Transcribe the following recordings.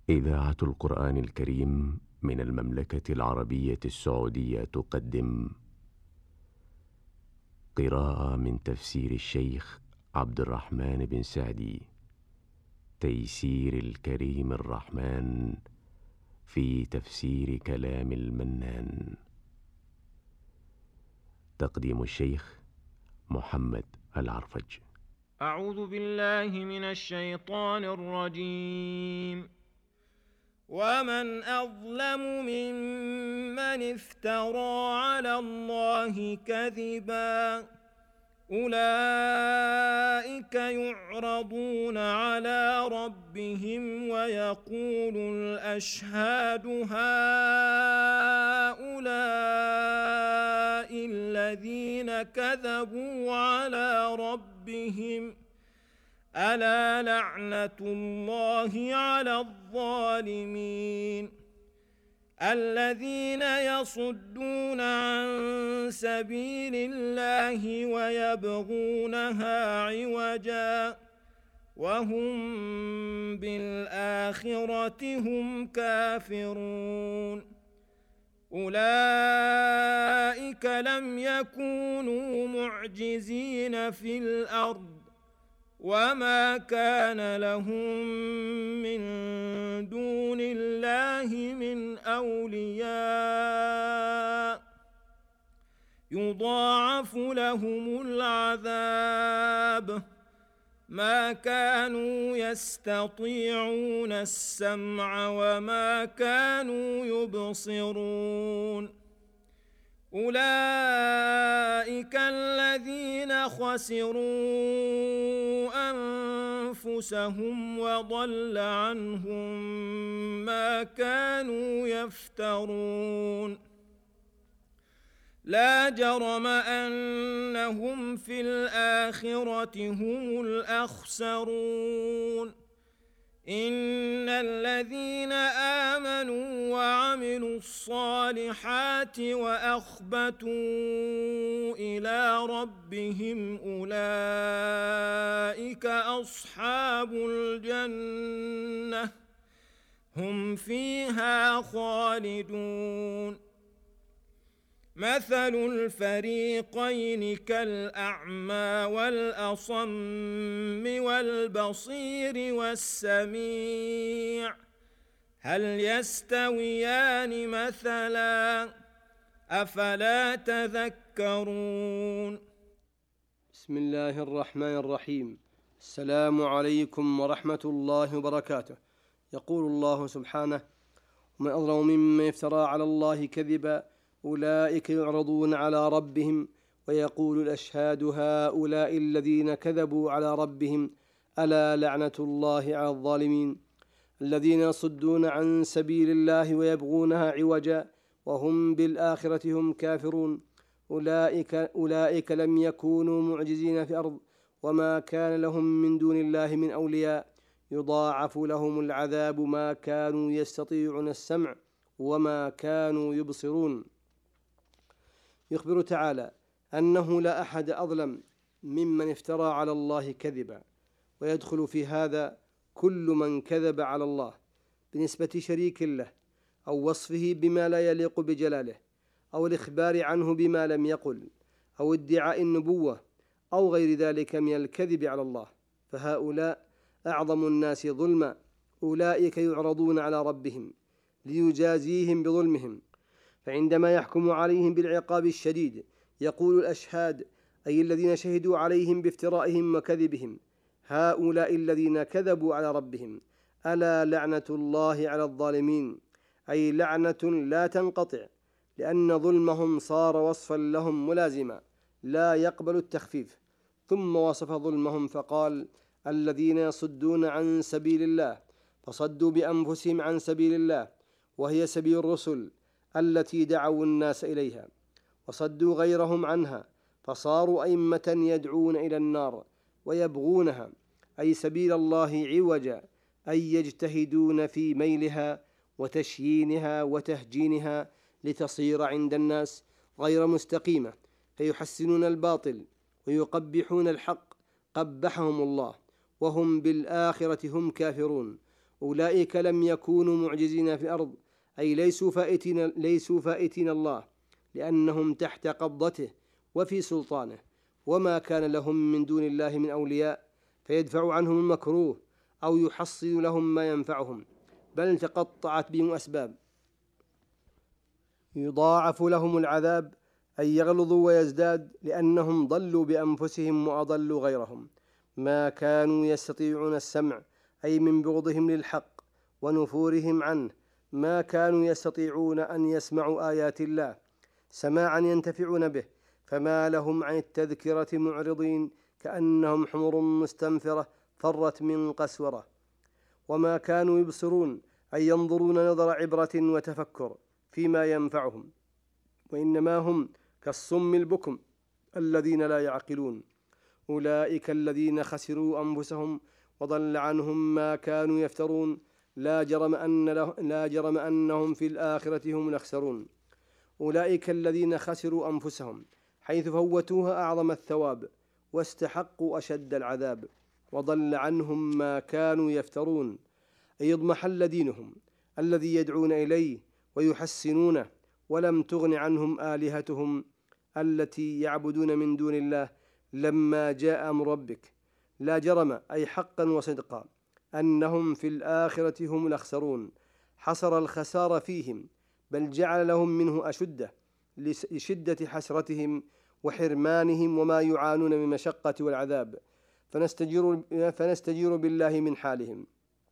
إذاعة القرآن الكريم من المملكة العربية السعودية تقدم قراءة من تفسير الشيخ عبد الرحمن بن سعدي، تيسير الكريم الرحمن في تفسير كلام المنان. تقديم الشيخ محمد العرفج. أعوذ بالله من الشيطان الرجيم. ومن أظلم ممن افترى على الله كذبا أولئك يعرضون على ربهم ويقول الأشهاد هؤلاء الذين كذبوا على ربهم ألا لعنة الله على الظالمين الذين يصدون عن سبيل الله ويبغونها عوجا وهم بالآخرة هم كافرون أولئك لم يكونوا معجزين في الأرض وما كان لهم من دون الله من أولياء يضاعف لهم العذاب ما كانوا يستطيعون السمع وما كانوا يبصرون أولئك الذين خسروا أنفسهم وضل عنهم ما كانوا يفترون لا جرم أنهم في الآخرة هم الأخسرون إن الذين آمنوا وعملوا الصالحات وأخبتوا إلى ربهم أولئك أصحاب الجنة هم فيها خالدون مثل الفريقين كالأعمى والأصم والبصير والسميع هل يستويان مثلا أفلا تذكرون. بسم الله الرحمن الرحيم. السلام عليكم ورحمة الله وبركاته. يقول الله سبحانه: ومن أظلم ممن افترى على الله كذبا أولئك يعرضون على ربهم ويقول الأشهاد هؤلاء الذين كذبوا على ربهم ألا لعنة الله على الظالمين الذين يصدون عن سبيل الله ويبغونها عوجا وهم بالآخرة هم كافرون أولئك لم يكونوا معجزين في الأرض وما كان لهم من دون الله من أولياء يضاعف لهم العذاب ما كانوا يستطيعون السمع وما كانوا يبصرون. يخبر تعالى أنه لا أحد أظلم ممن افترى على الله كذبا، ويدخل في هذا كل من كذب على الله بنسبة شريك له أو وصفه بما لا يليق بجلاله أو الإخبار عنه بما لم يقل أو ادعاء النبوة أو غير ذلك من الكذب على الله، فهؤلاء أعظم الناس ظلما. أولئك يعرضون على ربهم ليجازيهم بظلمهم، فعندما يحكم عليهم بالعقاب الشديد يقول الأشهاد أي الذين شهدوا عليهم بافترائهم وكذبهم هؤلاء الذين كذبوا على ربهم ألا لعنة الله على الظالمين، أي لعنة لا تنقطع، لأن ظلمهم صار وصفا لهم ملازما لا يقبل التخفيف. ثم وصف ظلمهم فقال: الذين يصدون عن سبيل الله، فصدوا بأنفسهم عن سبيل الله وهي سبيل الرسل التي دعوا الناس إليها، وصدوا غيرهم عنها فصاروا أئمة يدعون إلى النار ويبغونها، أي سبيل الله عوجا، أي يجتهدون في ميلها وتشيينها وتهجينها لتصير عند الناس غير مستقيمة، فيحسنون الباطل ويقبحون الحق قبحهم الله، وهم بالآخرة هم كافرون. أولئك لم يكونوا معجزين في الأرض، أي ليسوا فائتين الله، لأنهم تحت قبضته وفي سلطانه، وما كان لهم من دون الله من أولياء فيدفع عنهم المكروه أو يحصل لهم ما ينفعهم، بل تقطعت بهم أسباب. يضاعف لهم العذاب أي يغلظوا ويزداد، لأنهم ضلوا بأنفسهم وأضلوا غيرهم. ما كانوا يستطيعون السمع، أي من بغضهم للحق ونفورهم عنه، ما كانوا يستطيعون أن يسمعوا آيات الله سماعا ينتفعون به، فما لهم عن التذكرة معرضين، كأنهم حمر مستنفرة فرت من قسورة. وما كانوا يبصرون، أي ينظرون نظر عبرة وتفكر فيما ينفعهم، وإنما هم كالصم البكم الذين لا يعقلون. أولئك الذين خسروا أنفسهم وضل عنهم ما كانوا يفترون، لا جرم أنهم في الآخرة هم الأخسرون. أولئك الذين خسروا أنفسهم حيث فوتوها أعظم الثواب واستحقوا أشد العذاب، وضل عنهم ما كانوا يفترون، أي اضمحل دينهم الذي يدعون إليه ويحسنونه، ولم تغن عنهم آلهتهم التي يعبدون من دون الله لما جاء أمر ربك. لا جرم، أي حقا وصدقا، أنهم في الآخرة هم الأخسرون، حصر الخسار فيهم، بل جعل لهم منه أشدة لشدة حسرتهم وحرمانهم وما يعانون من المشقة والعذاب، فنستجير بالله من حالهم.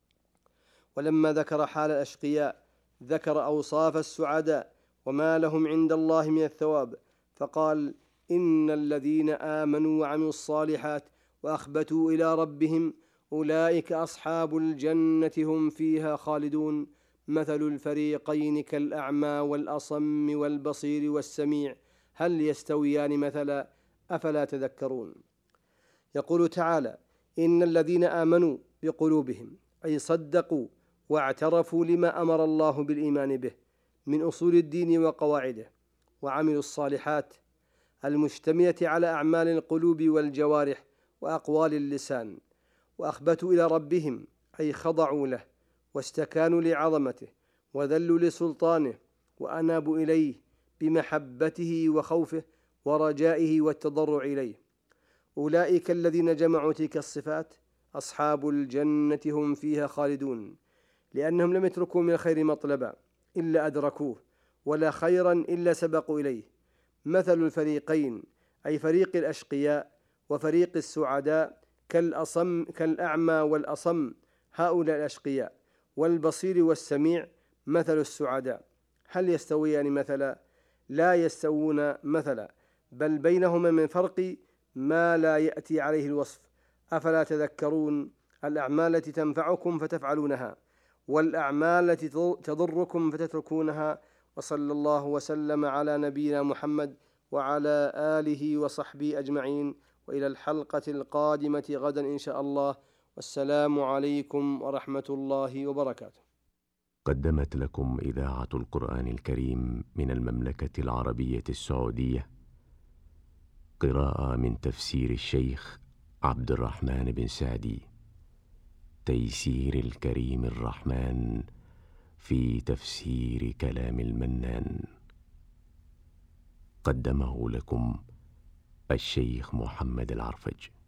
ولما ذكر حال الأشقياء ذكر أوصاف السعداء وما لهم عند الله من الثواب، فقال: إن الذين آمنوا وعملوا الصالحات وأخبتوا إلى ربهم أولئك أصحاب الجنة هم فيها خالدون، مثل الفريقين كالأعمى والأصم والبصير والسميع هل يستويان مثلا أفلا تذكرون. يقول تعالى: إن الذين آمنوا بقلوبهم، أي صدقوا واعترفوا لما أمر الله بالإيمان به من أصول الدين وقواعده، وعملوا الصالحات المشتملة على أعمال القلوب والجوارح وأقوال اللسان، وأخبتوا إلى ربهم، أي خضعوا له واستكانوا لعظمته وذلوا لسلطانه وأنابوا إليه بمحبته وخوفه ورجائه والتضرع إليه. أولئك الذين جمعوا تلك الصفات أصحاب الجنة هم فيها خالدون، لأنهم لم يتركوا من الخير مطلبا إلا أدركوه، ولا خيرا إلا سبقوا إليه. مثل الفريقين، أي فريق الأشقياء وفريق السعداء، كالأعمى والأصم هؤلاء الأشقياء، والبصير والسميع مثل السعداء. هل يستويان مثلا؟ لا يستوون مثلا، بل بينهما من فرق ما لا يأتي عليه الوصف. أفلا تذكرون؟ الأعمال التي تنفعكم فتفعلونها، والأعمال التي تضركم فتتركونها. وصلى الله وسلم على نبينا محمد وعلى آله وصحبه أجمعين، وإلى الحلقة القادمة غدا إن شاء الله، والسلام عليكم ورحمة الله وبركاته. قدمت لكم إذاعة القرآن الكريم من المملكة العربية السعودية قراءة من تفسير الشيخ عبد الرحمن بن سعدي، تيسير الكريم الرحمن في تفسير كلام المنان. قدمه لكم الشيخ محمد العرفج.